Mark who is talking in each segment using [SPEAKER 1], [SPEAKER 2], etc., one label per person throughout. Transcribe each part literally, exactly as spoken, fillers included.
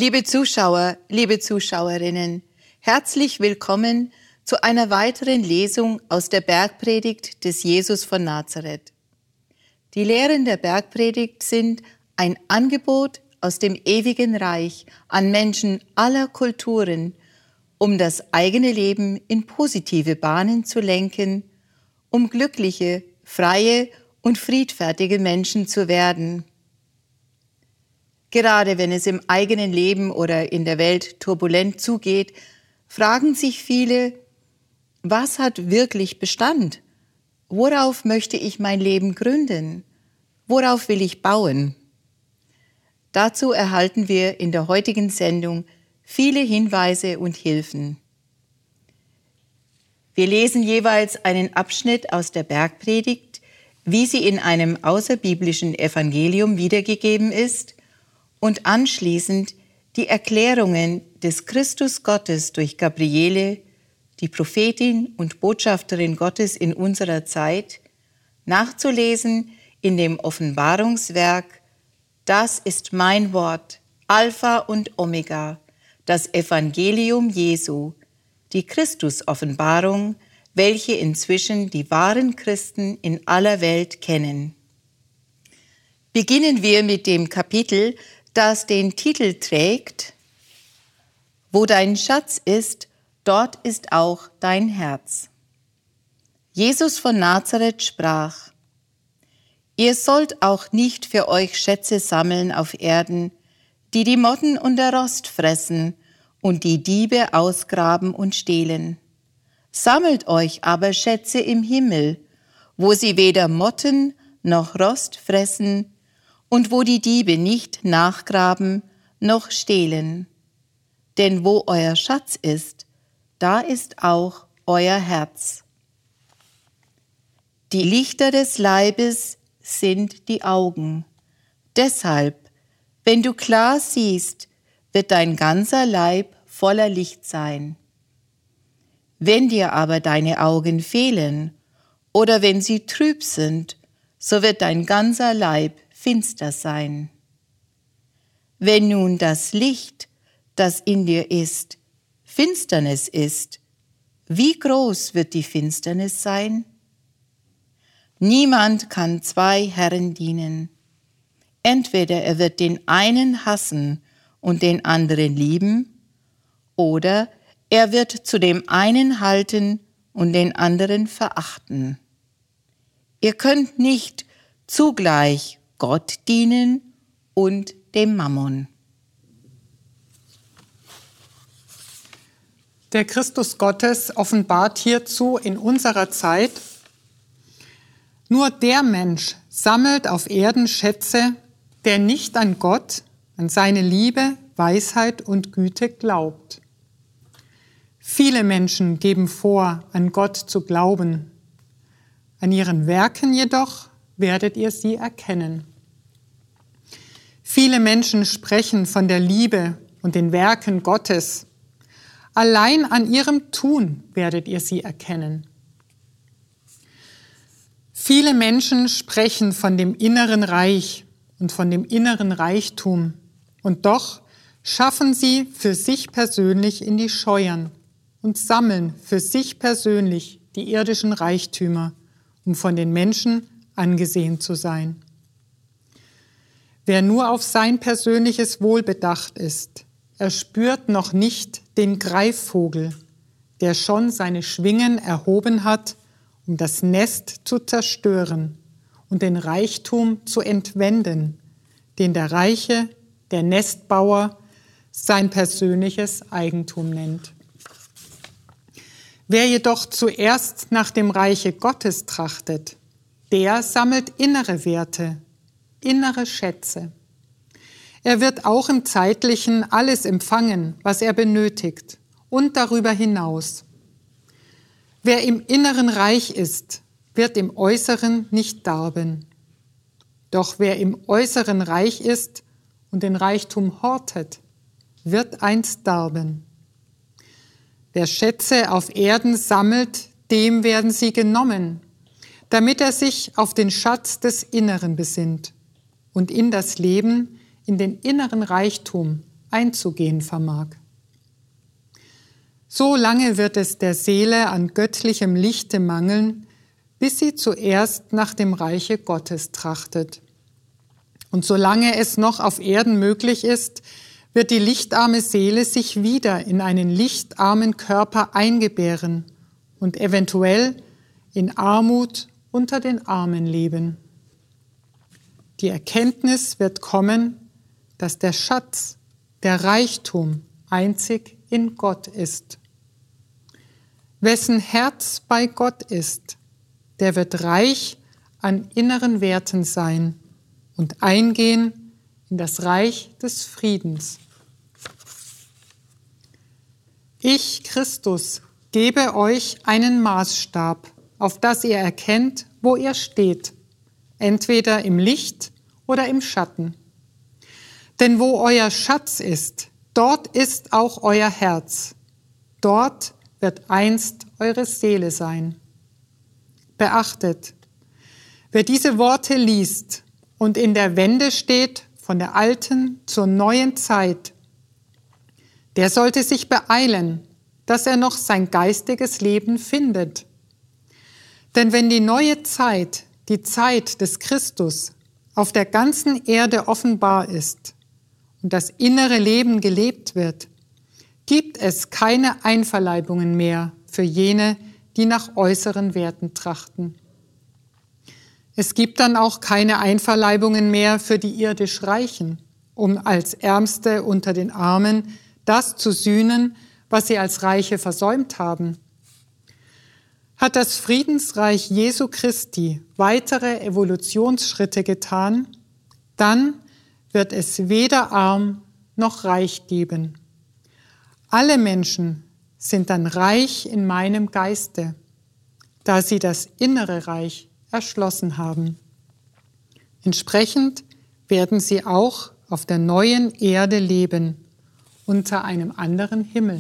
[SPEAKER 1] Liebe Zuschauer, liebe Zuschauerinnen, herzlich willkommen zu einer weiteren Lesung aus der Bergpredigt des Jesus von Nazareth. Die Lehren der Bergpredigt sind ein Angebot aus dem ewigen Reich an Menschen aller Kulturen, um das eigene Leben in positive Bahnen zu lenken, um glückliche, freie und friedfertige Menschen zu werden. Gerade wenn es im eigenen Leben oder in der Welt turbulent zugeht, fragen sich viele, was hat wirklich Bestand? Worauf möchte ich mein Leben gründen? Worauf will ich bauen? Dazu erhalten wir in der heutigen Sendung viele Hinweise und Hilfen. Wir lesen jeweils einen Abschnitt aus der Bergpredigt, wie sie in einem außerbiblischen Evangelium wiedergegeben ist, und anschließend die Erklärungen des Christus Gottes durch Gabriele, die Prophetin und Botschafterin Gottes in unserer Zeit, nachzulesen in dem Offenbarungswerk Das ist mein Wort, Alpha und Omega, das Evangelium Jesu, die Christus-Offenbarung, welche inzwischen die wahren Christen in aller Welt kennen. Beginnen wir mit dem Kapitel, das den Titel trägt, Wo dein Schatz ist, dort ist auch dein Herz. Jesus von Nazareth sprach: Ihr sollt auch nicht für euch Schätze sammeln auf Erden, die die Motten und der Rost fressen und die Diebe ausgraben und stehlen. Sammelt euch aber Schätze im Himmel, wo sie weder Motten noch Rost fressen und wo die Diebe nicht nachgraben noch stehlen. Denn wo euer Schatz ist, da ist auch euer Herz. Die Lichter des Leibes sind die Augen. Deshalb, wenn du klar siehst, wird dein ganzer Leib voller Licht sein. Wenn dir aber deine Augen fehlen oder wenn sie trüb sind, so wird dein ganzer Leib finster sein. Wenn nun das Licht, das in dir ist, Finsternis ist, wie groß wird die Finsternis sein? Niemand kann zwei Herren dienen. Entweder er wird den einen hassen und den anderen lieben, oder er wird zu dem einen halten und den anderen verachten. Ihr könnt nicht zugleich Gott dienen und dem Mammon.
[SPEAKER 2] Der Christus Gottes offenbart hierzu in unserer Zeit: Nur der Mensch sammelt auf Erden Schätze, der nicht an Gott, an seine Liebe, Weisheit und Güte glaubt. Viele Menschen geben vor, an Gott zu glauben. An ihren Werken jedoch werdet ihr sie erkennen. Viele Menschen sprechen von der Liebe und den Werken Gottes. Allein an ihrem Tun werdet ihr sie erkennen. Viele Menschen sprechen von dem inneren Reich und von dem inneren Reichtum, und doch schaffen sie für sich persönlich in die Scheuern und sammeln für sich persönlich die irdischen Reichtümer, um von den Menschen angesehen zu sein. Wer nur auf sein persönliches Wohl bedacht ist, er spürt noch nicht den Greifvogel, der schon seine Schwingen erhoben hat, um das Nest zu zerstören und den Reichtum zu entwenden, den der Reiche, der Nestbauer, sein persönliches Eigentum nennt. Wer jedoch zuerst nach dem Reiche Gottes trachtet, der sammelt innere Werte, innere Schätze. Er wird auch im Zeitlichen alles empfangen, was er benötigt, und darüber hinaus. Wer im Inneren reich ist, wird im Äußeren nicht darben. Doch wer im Äußeren reich ist und den Reichtum hortet, wird einst darben. Wer Schätze auf Erden sammelt, dem werden sie genommen, damit er sich auf den Schatz des Inneren besinnt und in das Leben, in den inneren Reichtum einzugehen vermag. So lange wird es der Seele an göttlichem Lichte mangeln, bis sie zuerst nach dem Reiche Gottes trachtet. Und solange es noch auf Erden möglich ist, wird die lichtarme Seele sich wieder in einen lichtarmen Körper eingebären und eventuell in Armut unter den Armen leben. Die Erkenntnis wird kommen, dass der Schatz, der Reichtum einzig in Gott ist. Wessen Herz bei Gott ist, der wird reich an inneren Werten sein und eingehen in das Reich des Friedens. Ich, Christus, gebe euch einen Maßstab, auf das ihr erkennt, wo ihr steht, entweder im Licht oder im Schatten. Denn wo euer Schatz ist, dort ist auch euer Herz. Dort wird einst eure Seele sein. Beachtet, wer diese Worte liest und in der Wende steht von der alten zur neuen Zeit, der sollte sich beeilen, dass er noch sein geistiges Leben findet. Denn wenn die neue Zeit, die Zeit des Christus, auf der ganzen Erde offenbar ist und das innere Leben gelebt wird, gibt es keine Einverleibungen mehr für jene, die nach äußeren Werten trachten. Es gibt dann auch keine Einverleibungen mehr für die irdisch Reichen, um als Ärmste unter den Armen das zu sühnen, was sie als Reiche versäumt haben. Hat das Friedensreich Jesu Christi weitere Evolutionsschritte getan, dann wird es weder arm noch reich geben. Alle Menschen sind dann reich in meinem Geiste, da sie das innere Reich erschlossen haben. Entsprechend werden sie auch auf der neuen Erde leben, unter einem anderen Himmel.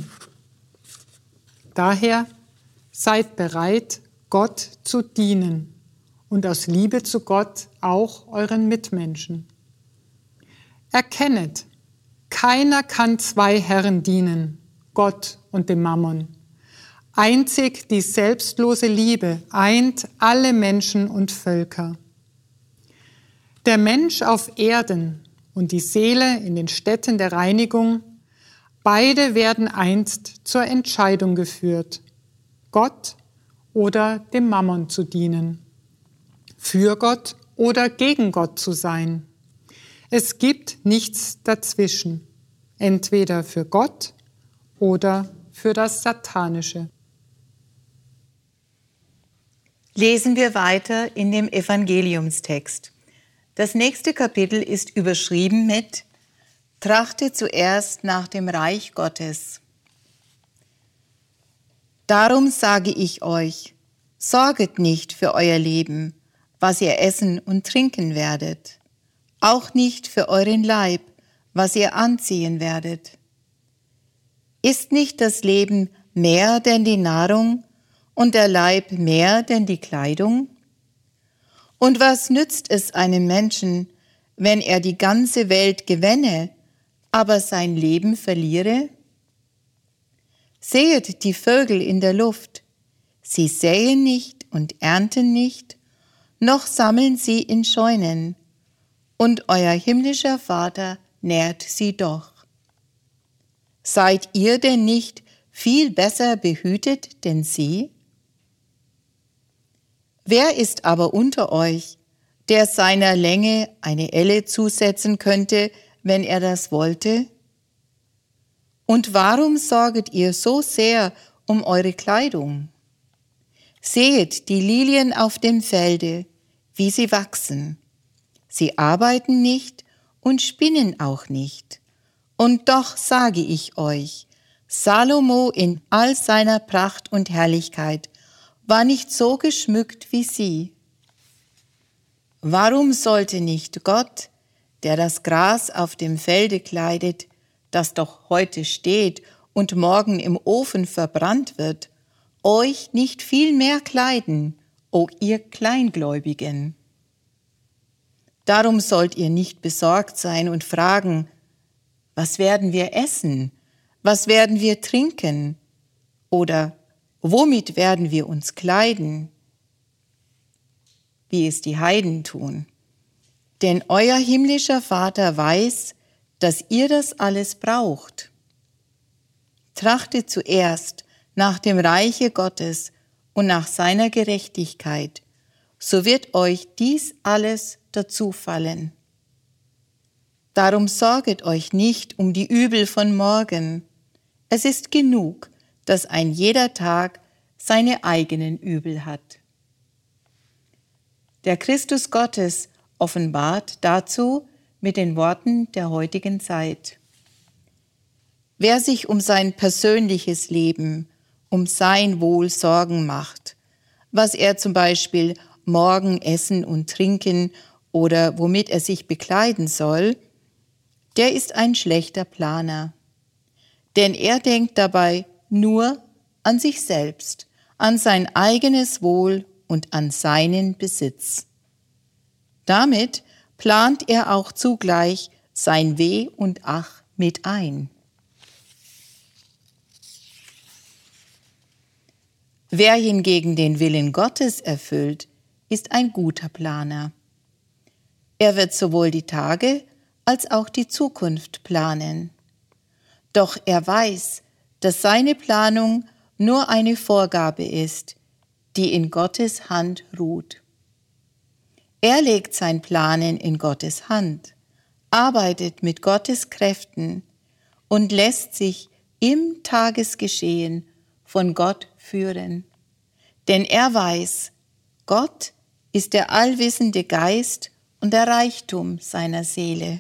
[SPEAKER 2] Daher seid bereit, Gott zu dienen und aus Liebe zu Gott auch euren Mitmenschen. Erkennet, keiner kann zwei Herren dienen, Gott und dem Mammon. Einzig die selbstlose Liebe eint alle Menschen und Völker. Der Mensch auf Erden und die Seele in den Städten der Reinigung, beide werden einst zur Entscheidung geführt, Gott oder dem Mammon zu dienen, für Gott oder gegen Gott zu sein. Es gibt nichts dazwischen, entweder für Gott oder für das Satanische.
[SPEAKER 1] Lesen wir weiter in dem Evangeliumstext. Das nächste Kapitel ist überschrieben mit Trachte zuerst nach dem Reich Gottes. Darum sage ich euch, sorget nicht für euer Leben, was ihr essen und trinken werdet, auch nicht für euren Leib, was ihr anziehen werdet. Ist nicht das Leben mehr denn die Nahrung und der Leib mehr denn die Kleidung? Und was nützt es einem Menschen, wenn er die ganze Welt gewänne, aber sein Leben verliere? Sehet die Vögel in der Luft, sie säen nicht und ernten nicht, noch sammeln sie in Scheunen, und euer himmlischer Vater nährt sie doch. Seid ihr denn nicht viel besser behütet denn sie? Wer ist aber unter euch, der seiner Länge eine Elle zusetzen könnte, wenn er das wollte? Und warum sorget ihr so sehr um eure Kleidung? Sehet die Lilien auf dem Felde, wie sie wachsen. Sie arbeiten nicht und spinnen auch nicht. Und doch sage ich euch, Salomo in all seiner Pracht und Herrlichkeit war nicht so geschmückt wie sie. Warum sollte nicht Gott, der das Gras auf dem Felde kleidet, das doch heute steht und morgen im Ofen verbrannt wird, euch nicht viel mehr kleiden, o ihr was werden wir essen? Was werden wir trinken? Oder womit werden wir uns kleiden? Wie es die Heiden tun. Denn euer himmlischer Vater weiß, dass ihr das alles braucht. Trachtet zuerst nach dem Reiche Gottes und nach seiner Gerechtigkeit, so wird euch dies alles dazufallen. Darum sorget euch nicht um die Übel von morgen. Es ist genug, dass ein jeder Tag seine eigenen Übel hat. Der Christus Gottes offenbart dazu mit den Worten der heutigen Zeit. Wer sich um sein persönliches Leben, um sein Wohl Sorgen macht, was er zum Beispiel morgen essen und trinken oder womit er sich bekleiden soll, der ist ein schlechter Planer. Denn er denkt dabei nur an sich selbst, an sein eigenes Wohl und an seinen Besitz. Damit plant er auch zugleich sein Weh und Ach mit ein. Wer hingegen den Willen Gottes erfüllt, ist ein guter Planer. Er wird sowohl die Tage als auch die Zukunft planen. Doch er weiß, dass seine Planung nur eine Vorgabe ist, die in Gottes Hand ruht. Er legt sein Planen in Gottes Hand, arbeitet mit Gottes Kräften und lässt sich im Tagesgeschehen von Gott führen. Denn er weiß, Gott ist der allwissende Geist und der Reichtum seiner Seele.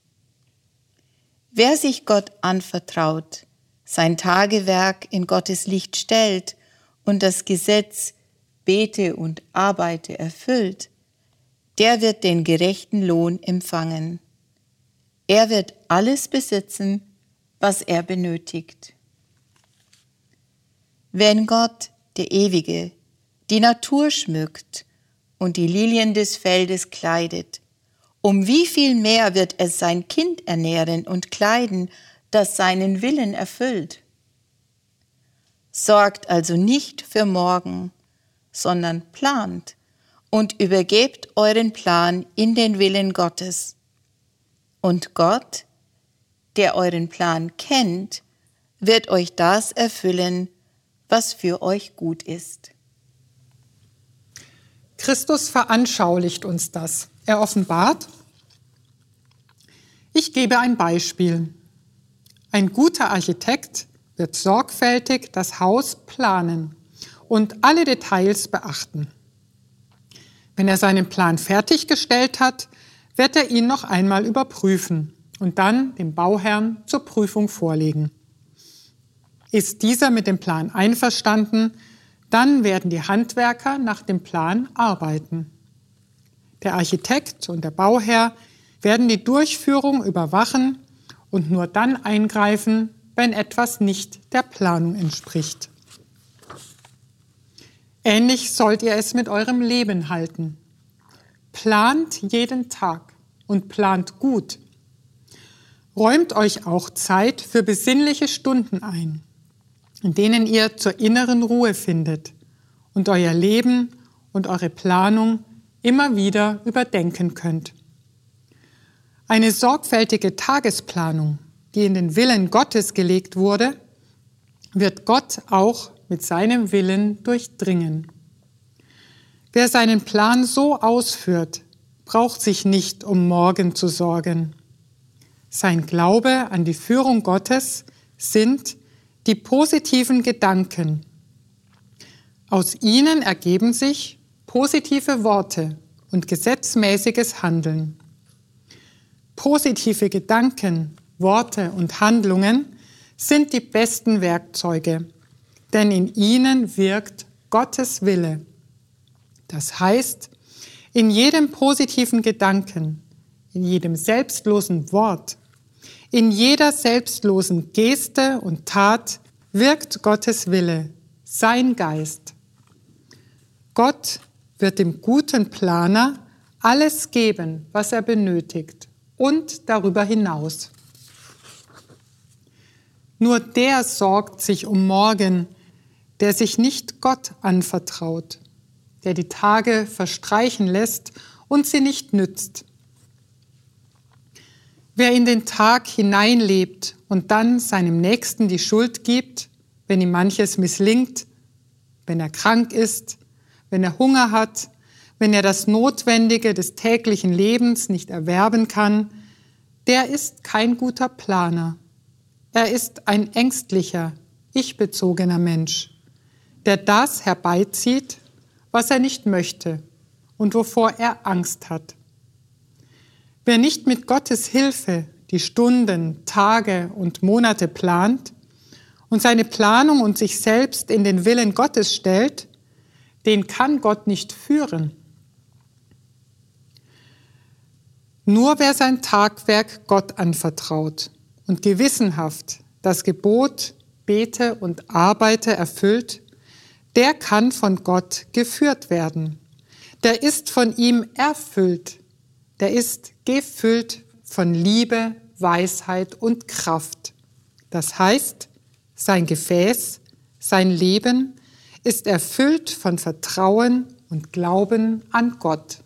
[SPEAKER 1] Wer sich Gott anvertraut, sein Tagewerk in Gottes Licht stellt und das Gesetz bete und arbeite erfüllt, der wird den gerechten Lohn empfangen. Er wird alles besitzen, was er benötigt. Wenn Gott, der Ewige, die Natur schmückt und die Lilien des Feldes kleidet, um wie viel mehr wird es sein Kind ernähren und kleiden, das seinen Willen erfüllt? Sorgt also nicht für morgen, sondern plant und übergebt euren Plan in den Willen Gottes. Und Gott, der euren Plan kennt, wird euch das erfüllen, was für euch gut ist.
[SPEAKER 2] Christus veranschaulicht uns das. Er offenbart: Ich gebe ein Beispiel. Ein guter Architekt wird sorgfältig das Haus planen und alle Details beachten. Wenn er seinen Plan fertiggestellt hat, wird er ihn noch einmal überprüfen und dann dem Bauherrn zur Prüfung vorlegen. Ist dieser mit dem Plan einverstanden, dann werden die Handwerker nach dem Plan arbeiten. Der Architekt und der Bauherr werden die Durchführung überwachen und nur dann eingreifen, wenn etwas nicht der Planung entspricht. Ähnlich sollt ihr es mit eurem Leben halten. Plant jeden Tag und plant gut. Räumt euch auch Zeit für besinnliche Stunden ein, in denen ihr zur inneren Ruhe findet und euer Leben und eure Planung immer wieder überdenken könnt. Eine sorgfältige Tagesplanung, die in den Willen Gottes gelegt wurde, wird Gott auch mit seinem Willen durchdringen. Wer seinen Plan so ausführt, braucht sich nicht um morgen zu sorgen. Sein Glaube an die Führung Gottes sind die positiven Gedanken. Aus ihnen ergeben sich positive Worte und gesetzmäßiges Handeln. Positive Gedanken, Worte und Handlungen sind die besten Werkzeuge, denn in ihnen wirkt Gottes Wille. Das heißt, in jedem positiven Gedanken, in jedem selbstlosen Wort, in jeder selbstlosen Geste und Tat wirkt Gottes Wille, sein Geist. Gott wird dem guten Planer alles geben, was er benötigt und darüber hinaus. Nur der sorgt sich um morgen, der sich nicht Gott anvertraut, der die Tage verstreichen lässt und sie nicht nützt. Wer in den Tag hineinlebt und dann seinem Nächsten die Schuld gibt, wenn ihm manches misslingt, wenn er krank ist, wenn er Hunger hat, wenn er das Notwendige des täglichen Lebens nicht erwerben kann, der ist kein guter Planer. Er ist ein ängstlicher, ich-bezogener Mensch, der das herbeizieht, was er nicht möchte und wovor er Angst hat. Wer nicht mit Gottes Hilfe die Stunden, Tage und Monate plant und seine Planung und sich selbst in den Willen Gottes stellt, den kann Gott nicht führen. Nur wer sein Tagwerk Gott anvertraut und gewissenhaft das Gebot, bete und arbeite erfüllt, der kann von Gott geführt werden. Der ist von ihm erfüllt. Der ist gefüllt von Liebe, Weisheit und Kraft. Das heißt, sein Gefäß, sein Leben ist erfüllt von Vertrauen und Glauben an Gott.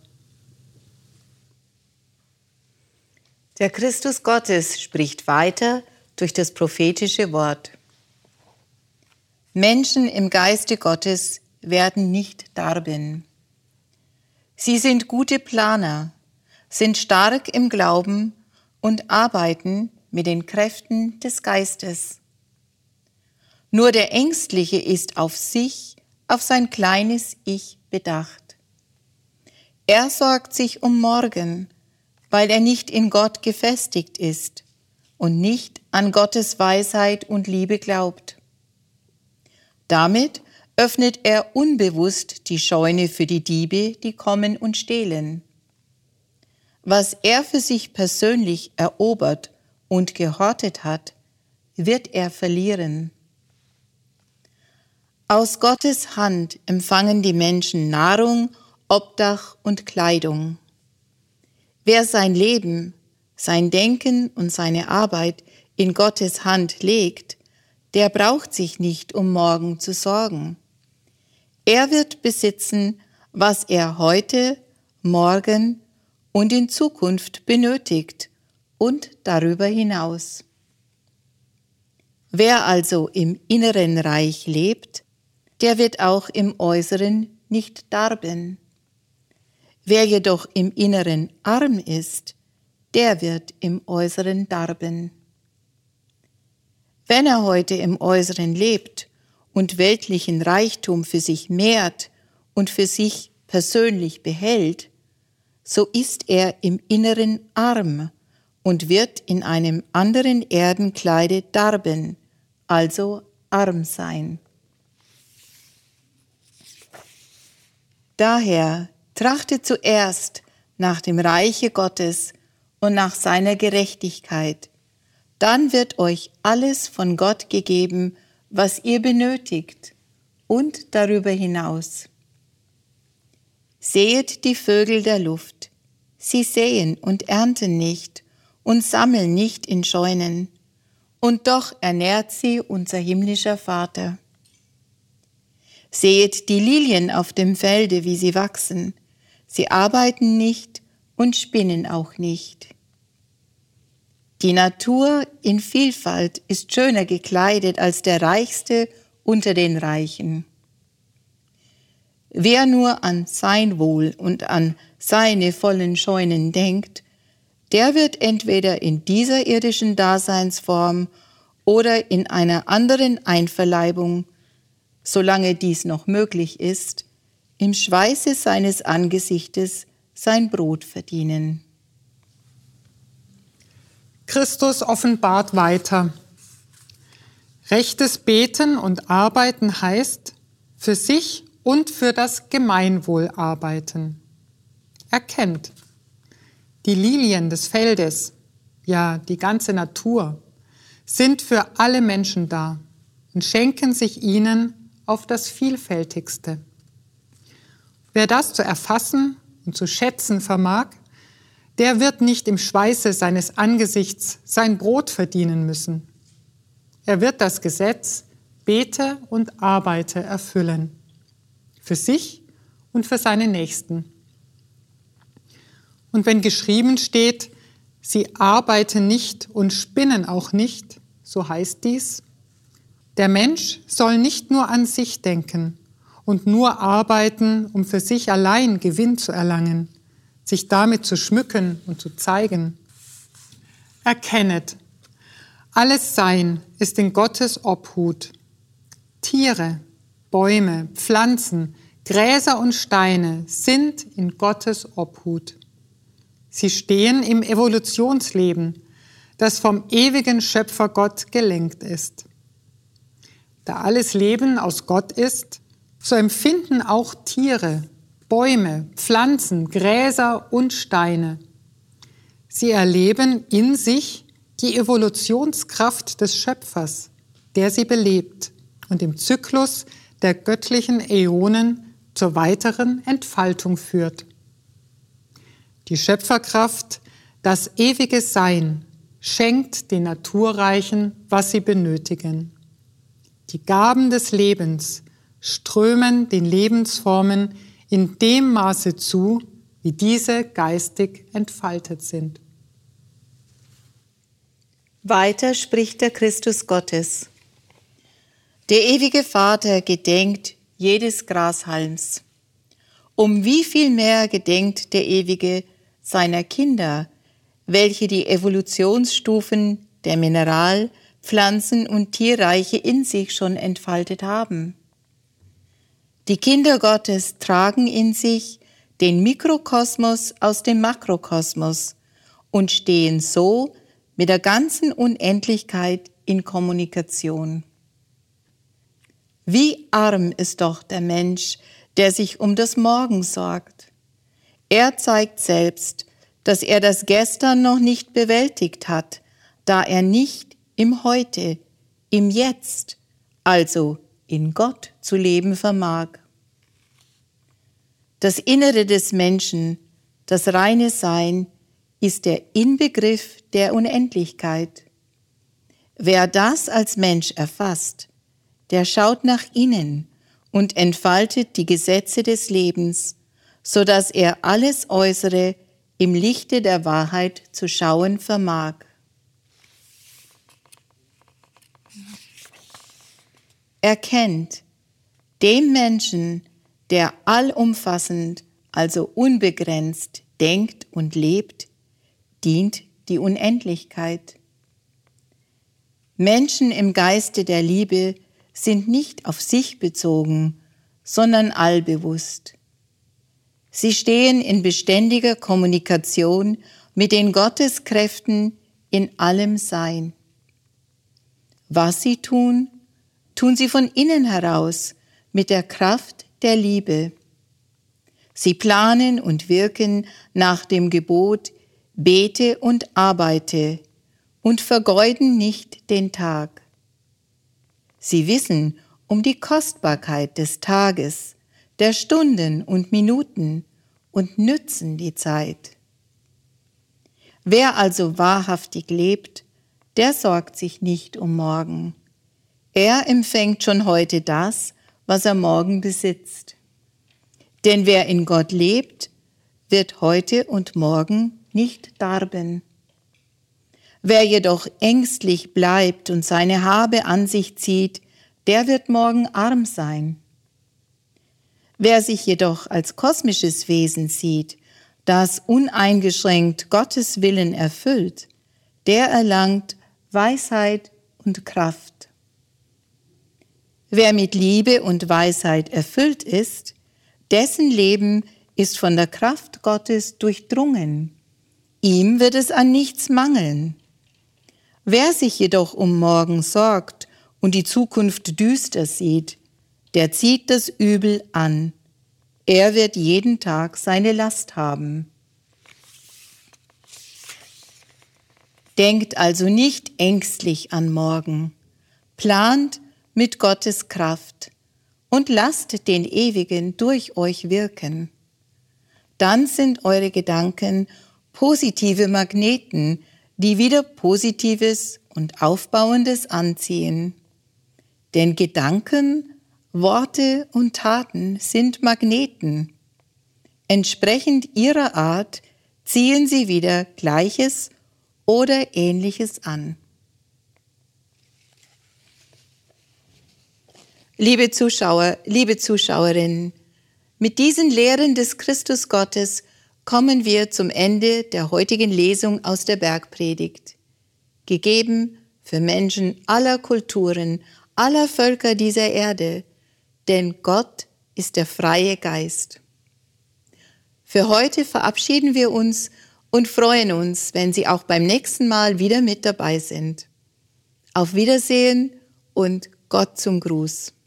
[SPEAKER 1] Der Christus Gottes spricht weiter durch das prophetische Wort. Menschen im Geiste Gottes werden nicht darben. Sie sind gute Planer, sind stark im Glauben und arbeiten mit den Kräften des Geistes. Nur der Ängstliche ist auf sich, auf sein kleines Ich bedacht. Er sorgt sich um morgen, weil er nicht in Gott gefestigt ist und nicht an Gottes Weisheit und Liebe glaubt. Damit öffnet er unbewusst die Scheune für die Diebe, die kommen und stehlen. Was er für sich persönlich erobert und gehortet hat, wird er verlieren. Aus Gottes Hand empfangen die Menschen Nahrung, Obdach und Kleidung. Wer sein Leben, sein Denken und seine Arbeit in Gottes Hand legt, der braucht sich nicht um morgen zu sorgen. Er wird besitzen, was er heute, morgen und in Zukunft benötigt und darüber hinaus. Wer also im inneren Reich lebt, der wird auch im Äußeren nicht darben. Wer jedoch im Inneren arm ist, der wird im Äußeren darben. Wenn er heute im Äußeren lebt und weltlichen Reichtum für sich mehrt und für sich persönlich behält, so ist er im Inneren arm und wird in einem anderen Erdenkleide darben, also arm sein. Daher trachtet zuerst nach dem Reiche Gottes und nach seiner Gerechtigkeit. Dann wird euch alles von Gott gegeben, was ihr benötigt und darüber hinaus. Sehet die Vögel der Luft. Sie säen und ernten nicht und sammeln nicht in Scheunen, und doch ernährt sie unser himmlischer Vater. Sehet die Lilien auf dem Felde, wie sie wachsen. Sie arbeiten nicht und spinnen auch nicht. Die Natur in Vielfalt ist schöner gekleidet als der Reichste unter den Reichen. Wer nur an sein Wohl und an seine vollen Scheunen denkt, der wird entweder in dieser irdischen Daseinsform oder in einer anderen Einverleibung, solange dies noch möglich ist, im Schweiße seines Angesichtes sein Brot verdienen.
[SPEAKER 2] Christus offenbart weiter. Rechtes Beten und Arbeiten heißt, für sich und für das Gemeinwohl arbeiten. Erkennt, die Lilien des Feldes, ja die ganze Natur, sind für alle Menschen da und schenken sich ihnen auf das Vielfältigste. Wer das zu erfassen und zu schätzen vermag, der wird nicht im Schweiße seines Angesichts sein Brot verdienen müssen. er wird das Gesetz bete und arbeite erfüllen. Für sich und für seine Nächsten. Und wenn geschrieben steht, sie arbeiten nicht und spinnen auch nicht, so heißt dies, der Mensch soll nicht nur an sich denken und nur arbeiten, um für sich allein Gewinn zu erlangen, sich damit zu schmücken und zu zeigen. Erkennet, alles Sein ist in Gottes Obhut. Tiere, Bäume, Pflanzen, Gräser und Steine sind in Gottes Obhut. Sie stehen im Evolutionsleben, das vom ewigen Schöpfer Gott gelenkt ist. Da alles Leben aus Gott ist, so empfinden auch Tiere, Bäume, Pflanzen, Gräser und Steine. Sie erleben in sich die Evolutionskraft des Schöpfers, der sie belebt und im Zyklus der göttlichen Äonen zur weiteren Entfaltung führt. Die Schöpferkraft, das ewige Sein, schenkt den Naturreichen, was sie benötigen. Die Gaben des Lebens strömen den Lebensformen in dem Maße zu, wie diese geistig entfaltet sind.
[SPEAKER 1] Weiter spricht der Christus Gottes. Der ewige Vater gedenkt jedes Grashalms. Um wie viel mehr gedenkt der Ewige seiner Kinder, welche die Evolutionsstufen der Mineral-, Pflanzen- und Tierreiche in sich schon entfaltet haben. Die Kinder Gottes tragen in sich den Mikrokosmos aus dem Makrokosmos und stehen so mit der ganzen Unendlichkeit in Kommunikation. Wie arm ist doch der Mensch, der sich um das Morgen sorgt. Er zeigt selbst, dass er das Gestern noch nicht bewältigt hat, da er nicht im Heute, im Jetzt, also in Gott zu leben vermag. Das Innere des Menschen, das reine Sein, ist der Inbegriff der Unendlichkeit. Wer das als Mensch erfasst, der schaut nach innen und entfaltet die Gesetze des Lebens, so dass er alles Äußere im Lichte der Wahrheit zu schauen vermag. Erkennt, dem Menschen, der allumfassend, also unbegrenzt, denkt und lebt, dient die Unendlichkeit. Menschen im Geiste der Liebe sind nicht auf sich bezogen, sondern allbewusst. Sie stehen in beständiger Kommunikation mit den Gotteskräften in allem Sein. Was sie tun, tun sie von innen heraus mit der Kraft der Liebe. Sie planen und wirken nach dem Gebot, bete und arbeite und vergeuden nicht den Tag. Sie wissen um die Kostbarkeit des Tages, der Stunden und Minuten und nützen die Zeit. Wer also wahrhaftig lebt, der sorgt sich nicht um morgen. Er empfängt schon heute das, was er morgen besitzt. Denn wer in Gott lebt, wird heute und morgen nicht darben. Wer jedoch ängstlich bleibt und seine Habe an sich zieht, der wird morgen arm sein. Wer sich jedoch als kosmisches Wesen sieht, das uneingeschränkt Gottes Willen erfüllt, der erlangt Weisheit und Kraft. Wer mit Liebe und Weisheit erfüllt ist, dessen Leben ist von der Kraft Gottes durchdrungen. Ihm wird es an nichts mangeln. Wer sich jedoch um morgen sorgt und die Zukunft düster sieht, der zieht das Übel an. Er wird jeden Tag seine Last haben. Denkt also nicht ängstlich an morgen, plant mit Gottes Kraft und lasst den Ewigen durch euch wirken. Dann sind eure Gedanken positive Magneten, die wieder Positives und Aufbauendes anziehen. Denn Gedanken, Worte und Taten sind Magneten. Entsprechend ihrer Art ziehen sie wieder Gleiches oder Ähnliches an. Liebe Zuschauer, liebe Zuschauerinnen, mit diesen Lehren des Christus Gottes kommen wir zum Ende der heutigen Lesung aus der Bergpredigt, gegeben für Menschen aller Kulturen, aller Völker dieser Erde, denn Gott ist der freie Geist. Für heute verabschieden wir uns und freuen uns, wenn Sie auch beim nächsten Mal wieder mit dabei sind. Auf Wiedersehen und Gott zum Gruß.